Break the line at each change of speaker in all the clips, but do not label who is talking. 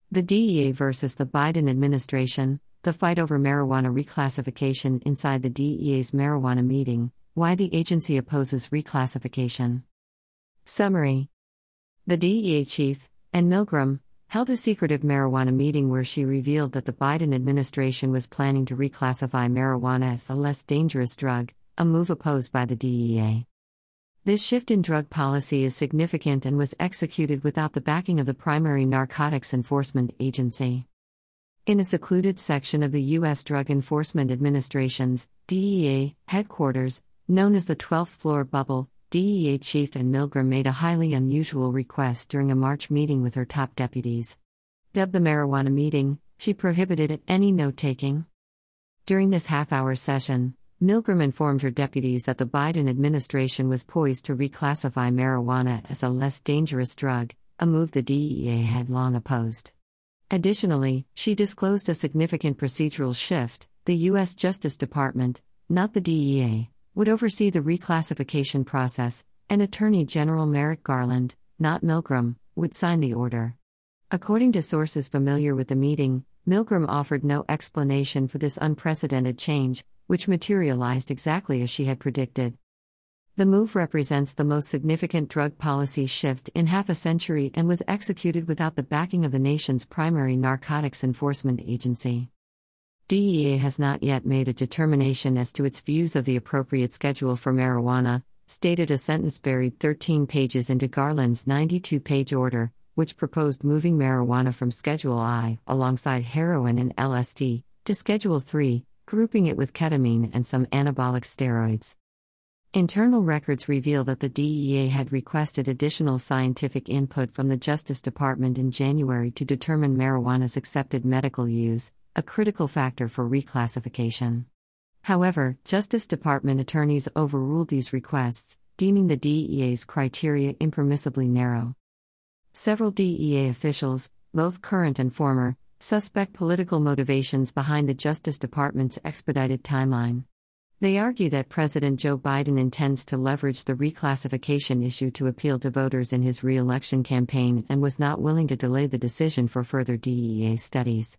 The DEA versus the Biden administration, the fight over marijuana reclassification inside the DEA's marijuana meeting, why the agency opposes reclassification. Summary. The DEA chief, Anne Milgram, held a secretive marijuana meeting where she revealed that the Biden administration was planning to reclassify marijuana as a less dangerous drug, a move opposed by the DEA. This shift in drug policy is significant and was executed without the backing of the primary narcotics enforcement agency. In a secluded section of the U.S. Drug Enforcement Administration's DEA headquarters, known as the 12th floor bubble, DEA Chief Anne Milgram made a highly unusual request during a March meeting with her top deputies. Dubbed the marijuana meeting, she prohibited any note-taking. During this half-hour session, Milgram informed her deputies that the Biden administration was poised to reclassify marijuana as a less dangerous drug, a move the DEA had long opposed. Additionally, she disclosed a significant procedural shift: the U.S. Justice Department, not the DEA, would oversee the reclassification process, and Attorney General Merrick Garland, not Milgram, would sign the order. According to sources familiar with the meeting, Milgram offered no explanation for this unprecedented change, which materialized exactly as she had predicted. The move represents the most significant drug policy shift in half a century and was executed without the backing of the nation's primary narcotics enforcement agency. DEA has not yet made a determination as to its views of the appropriate schedule for marijuana, stated a sentence buried 13 pages into Garland's 92-page order, which proposed moving marijuana from Schedule I, alongside heroin and LSD, to Schedule III, grouping it with ketamine and some anabolic steroids. Internal records reveal that the DEA had requested additional scientific input from the Justice Department in January to determine marijuana's accepted medical use, a critical factor for reclassification. However, Justice Department attorneys overruled these requests, deeming the DEA's criteria impermissibly narrow. Several DEA officials, both current and former, suspect political motivations behind the Justice Department's expedited timeline. They argue that President Joe Biden intends to leverage the reclassification issue to appeal to voters in his re-election campaign and was not willing to delay the decision for further DEA studies.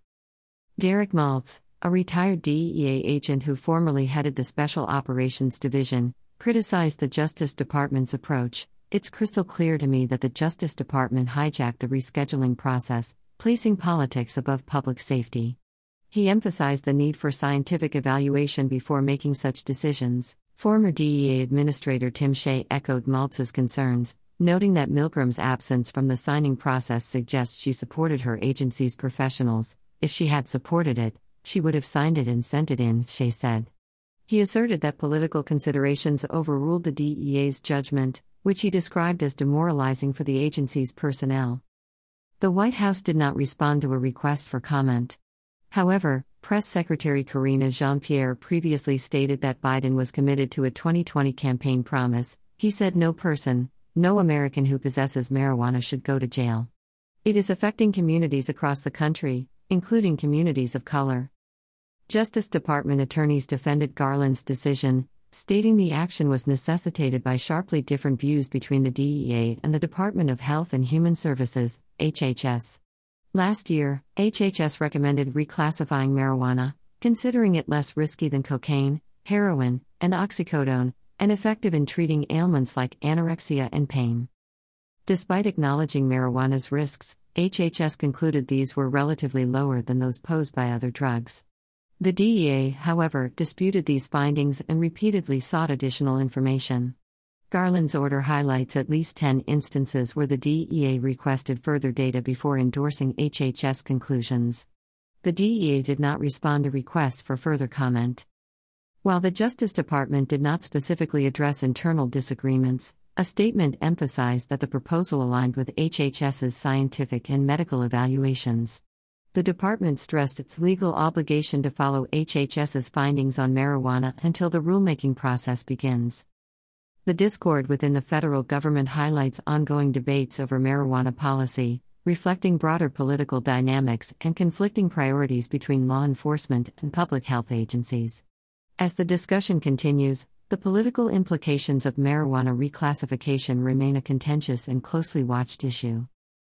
Derek Maltz, a retired DEA agent who formerly headed the Special Operations Division, criticized the Justice Department's approach. "It's crystal clear to me that the Justice Department hijacked the rescheduling process, placing politics above public safety." He emphasized the need for scientific evaluation before making such decisions. Former DEA Administrator Tim Shea echoed Maltz's concerns, noting that Milgram's absence from the signing process suggests she supported her agency's professionals. If she had supported it, she would have signed it and sent it in, Shea said. He asserted that political considerations overruled the DEA's judgment, which he described as demoralizing for the agency's personnel. The White House did not respond to a request for comment. However, Press Secretary Karine Jean-Pierre previously stated that Biden was committed to a 2020 campaign promise. He said no person, no American who possesses marijuana should go to jail. It is affecting communities across the country, including communities of color. Justice Department attorneys defended Garland's decision, stating the action was necessitated by sharply different views between the DEA and the Department of Health and Human Services, HHS. Last year, HHS recommended reclassifying marijuana, considering it less risky than cocaine, heroin, and oxycodone, and effective in treating ailments like anorexia and pain. Despite acknowledging marijuana's risks, HHS concluded these were relatively lower than those posed by other drugs. The DEA, however, disputed these findings and repeatedly sought additional information. Garland's order highlights at least 10 instances where the DEA requested further data before endorsing HHS conclusions. The DEA did not respond to requests for further comment. While the Justice Department did not specifically address internal disagreements, a statement emphasized that the proposal aligned with HHS's scientific and medical evaluations. The department stressed its legal obligation to follow HHS's findings on marijuana until the rulemaking process begins. The discord within the federal government highlights ongoing debates over marijuana policy, reflecting broader political dynamics and conflicting priorities between law enforcement and public health agencies. As the discussion continues, the political implications of marijuana reclassification remain a contentious and closely watched issue.